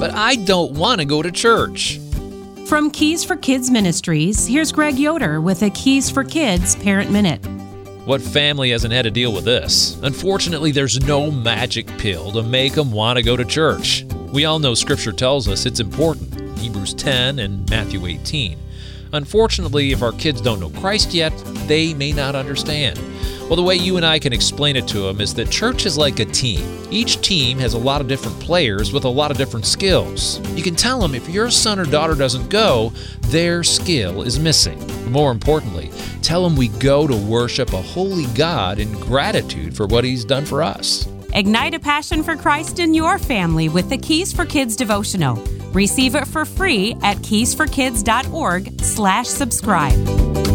but I don't want to go to church. From Keys for Kids Ministries, here's Greg Yoder with a Keys for Kids Parent Minute. What family hasn't had to deal with this? Unfortunately, there's no magic pill to make them want to go to church. We all know Scripture tells us it's important, Hebrews 10 and Matthew 18. Unfortunately, if our kids don't know Christ yet, they may not understand. Well, the way you and I can explain it to them is that church is like a team. Each team has a lot of different players with a lot of different skills. You can tell them if your son or daughter doesn't go, their skill is missing. More importantly, tell them we go to worship a holy God in gratitude for what He's done for us. Ignite a passion for Christ in your family with the Keys for Kids devotional. Receive it for free at keysforkids.org/subscribe.